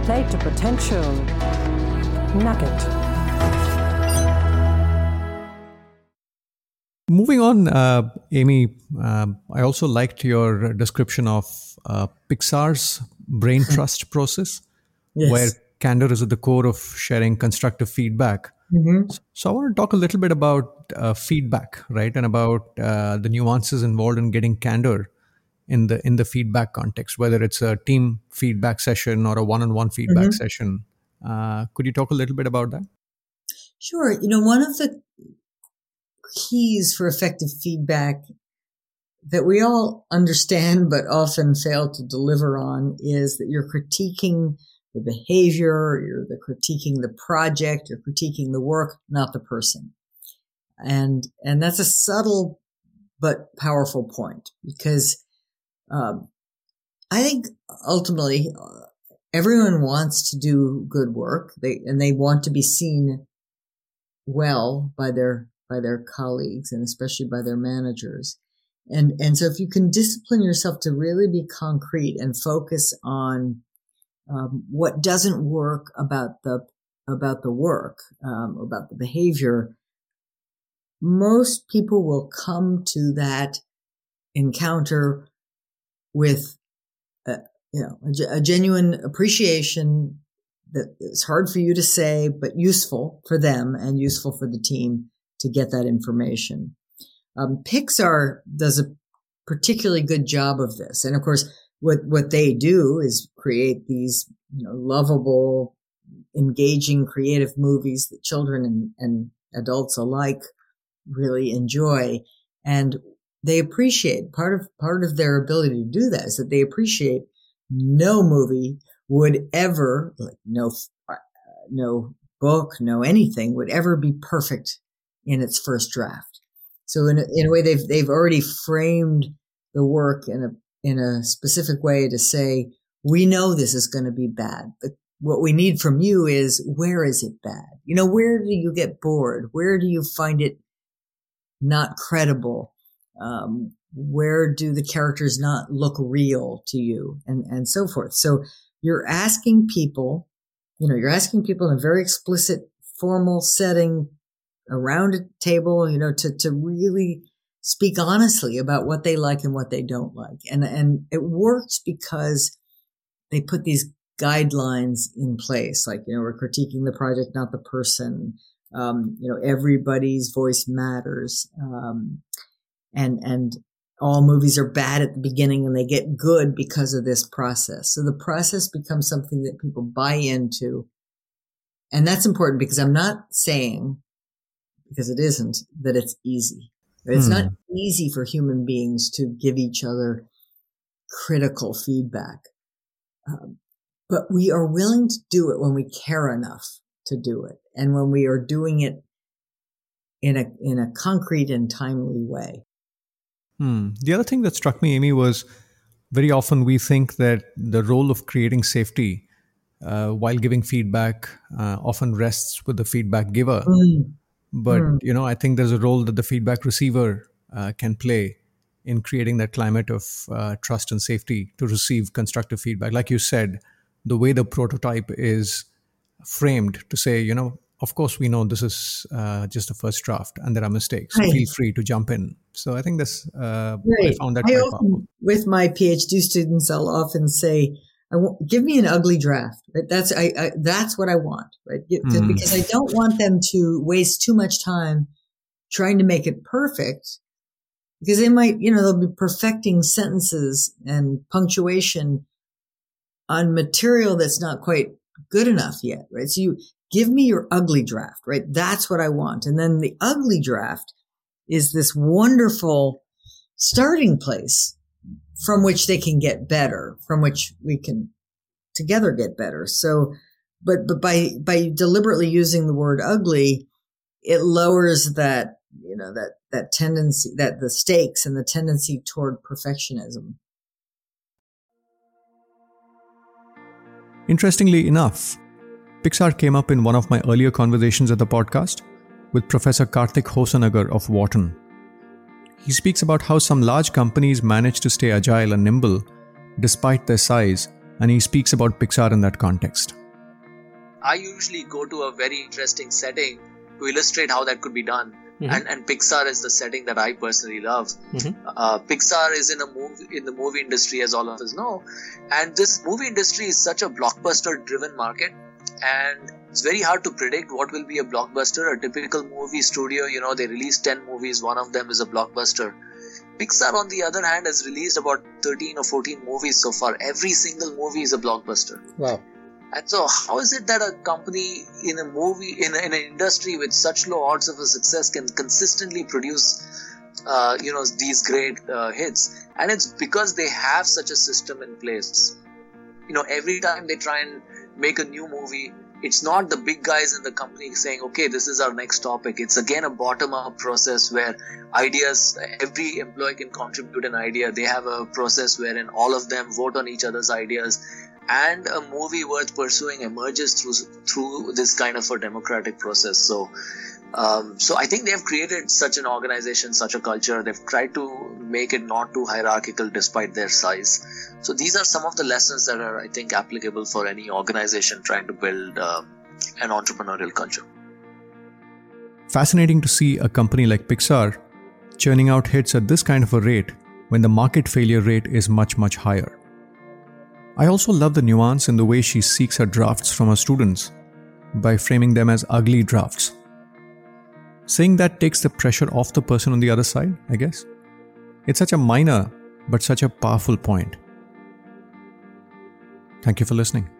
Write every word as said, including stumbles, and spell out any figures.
Play to potential. Nugget. Moving on, uh, Amy, uh, I also liked your description of uh, Pixar's brain trust process, yes. where candor is at the core of sharing constructive feedback. Mm-hmm. So, so I want to talk a little bit about uh, feedback, right, and about uh, the nuances involved in getting candor in the in the feedback context, whether it's a team feedback session or a one-on-one feedback Mm-hmm. session. Uh, could you talk a little bit about that? Sure. You know, one of the keys for effective feedback that we all understand but often fail to deliver on is that you're critiquing the behavior, you're the critiquing the project, you're critiquing the work, not the person. And, and that's a subtle but powerful point because, um, I think ultimately uh, everyone wants to do good work. They, and they want to be seen well by their, by their colleagues and especially by their managers. And, and so if you can discipline yourself to really be concrete and focus on, um, what doesn't work about the, about the work, um, about the behavior, most people will come to that encounter with, uh, you know, a, a genuine appreciation that is hard for you to say, but useful for them and useful for the team to get that information. Um, Pixar does a particularly good job of this. And of course, what, what they do is create these, you know, lovable, engaging, creative movies that children and, and adults alike really enjoy. And they appreciate part of, part of their ability to do that is that they appreciate no movie would ever, like no, uh, no book, no anything would ever be perfect in its first draft. So in a, in a way, they've, they've already framed the work in a, in a specific way to say, we know this is going to be bad. But what we need from you is, where is it bad? You know, where do you get bored? Where do you find it not credible? Um, where do the characters not look real to you? And, and so forth. So you're asking people, you know, you're asking people in a very explicit, formal setting around a table, you know, to, to really speak honestly about what they like and what they don't like. And, and it works because they put these guidelines in place. Like, you know, we're critiquing the project, not the person. Um, you know, everybody's voice matters. Um, and, and all movies are bad at the beginning and they get good because of this process. So the process becomes something that people buy into. And that's important because I'm not saying, because it isn't, that it's easy. It's hmm. not easy for human beings to give each other critical feedback. Um, but we are willing to do it when we care enough to do it. And when we are doing it in a, in a concrete and timely way. Hmm. The other thing that struck me, Amy, was very often we think that the role of creating safety uh, while giving feedback uh, often rests with the feedback giver. Mm. But, mm. you know, I think there's a role that the feedback receiver uh, can play in creating that climate of uh, trust and safety to receive constructive feedback. Like you said, the way the prototype is framed to say, you know, of course, we know this is uh, just a first draft and there are mistakes. So right. feel free to jump in. So I think this, uh, right. I found that I quite often, powerful. With my PhD students, I'll often say, I want, give me an ugly draft. Right? That's, I, I, that's what I want, right? Mm. Because I don't want them to waste too much time trying to make it perfect, because they might, you know, they'll be perfecting sentences and punctuation on material that's not quite good enough yet, right? So you give me your ugly draft, right? That's what I want. And then the ugly draft is this wonderful starting place from which they can get better, from which we can together get better. So, but, but by, by deliberately using the word ugly, it lowers that, you know, that, that tendency, that the stakes and the tendency toward perfectionism. Interestingly enough, Pixar came up in one of my earlier conversations at the podcast with Professor Karthik Hosanagar of Wharton. He speaks about how some large companies manage to stay agile and nimble despite their size, and he speaks about Pixar in that context. I usually go to a very interesting setting to illustrate how that could be done. Mm-hmm. And, and Pixar is the setting that I personally love. Mm-hmm. Uh, Pixar is in a movie in the movie industry, as all of us know, and this movie industry is such a blockbuster-driven market, and it's very hard to predict what will be a blockbuster. A typical movie studio, you know, they release ten movies, one of them is a blockbuster. Pixar, on the other hand, has released about thirteen or fourteen movies so far. Every single movie is a blockbuster. Wow. And so how is it that a company in a movie, in, a, in an industry with such low odds of a success can consistently produce, uh, you know, these great uh, hits? And it's because they have such a system in place. You know, every time they try and make a new movie, it's not the big guys in the company saying, okay, this is our next topic. It's again a bottom-up process where ideas, every employee can contribute an idea. They have a process wherein all of them vote on each other's ideas. And a movie worth pursuing emerges through through this kind of a democratic process. So, um, so I think they have created such an organization, such a culture. They've tried to make it not too hierarchical despite their size. So these are some of the lessons that are, I think, applicable for any organization trying to build uh, an entrepreneurial culture. Fascinating to see a company like Pixar churning out hits at this kind of a rate when the market failure rate is much, much higher. I also love the nuance in the way she seeks her drafts from her students by framing them as ugly drafts. Saying that takes the pressure off the person on the other side, I guess. It's such a minor but such a powerful point. Thank you for listening.